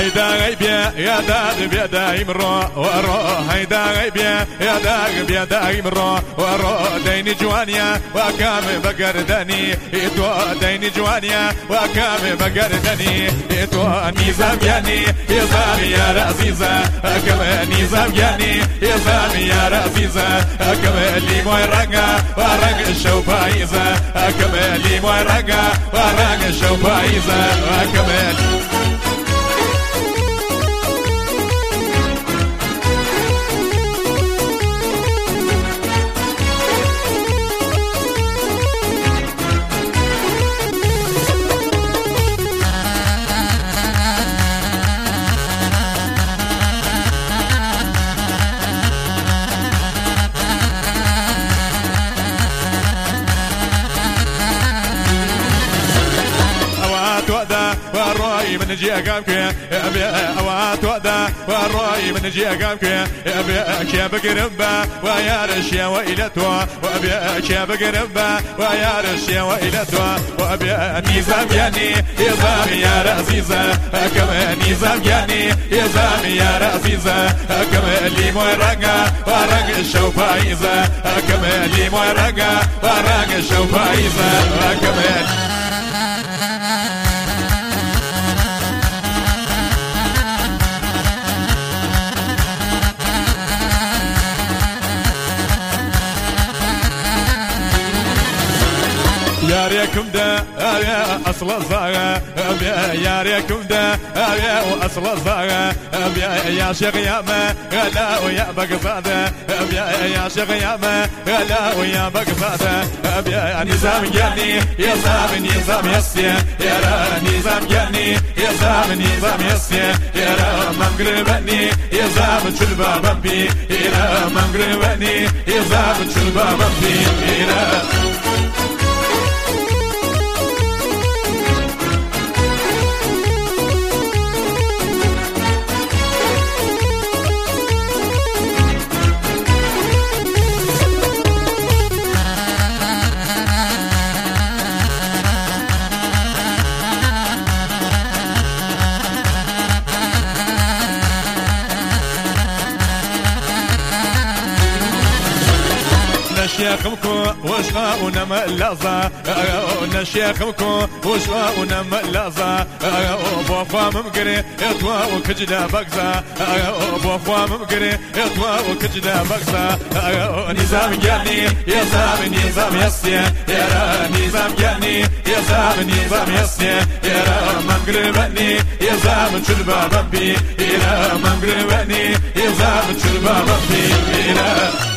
هيدا غيبيا يا داغ بيا دايم رو هيدا غيبيا يا داغ بيا دايم رو ديني جوانيا وكام بقردني إتو ديني جوانيا وكام بقردني إتو نظام يعني نظام يا رزيزة كم نظام يعني نظام يا رزيزة كم اللي موي رقا ورق الشو بايزة كم اللي موي رقا ورق الشو بايزة كم والرأي من جي أقامك أوات ودا والرأي من جي أقامك كيا بقربا ويا رشيا وإلتوا كيا بقربا ويا رشيا وإلتوا نظام يعني نظام يا رزيزة كما نظام يعني نظام يا رزيزة كما اللي موي رقا ورق الشو بايزة كما اللي موي رقا ورق الشو بايزة كما ياريكم دا يا أصل الزاغة ياريكم دا يا وأصل الزاغة يا شيخ يا ما غلا ويا بقصادة يا شيخ يا ما غلا ويا بقصادة نظام جاني نظام نظام يسيا يا نظام جاني نظام يسيا يا مغربني نظام شلبا بمبي يا مغربني نظام شلبا بمبي نشيخمكو وشغاؤنا ملازا نشيخمكو وشغاؤنا ملازا بوفا ممقري اتوا وكجدا بقزا بوفا ممقري اتوا وكجدا بقزا نظام جاني نظام يسيا يا نظام جاني نظام يسيا يا مغربني نظام شلبا ربي يا مغربني نظام شلبا ربي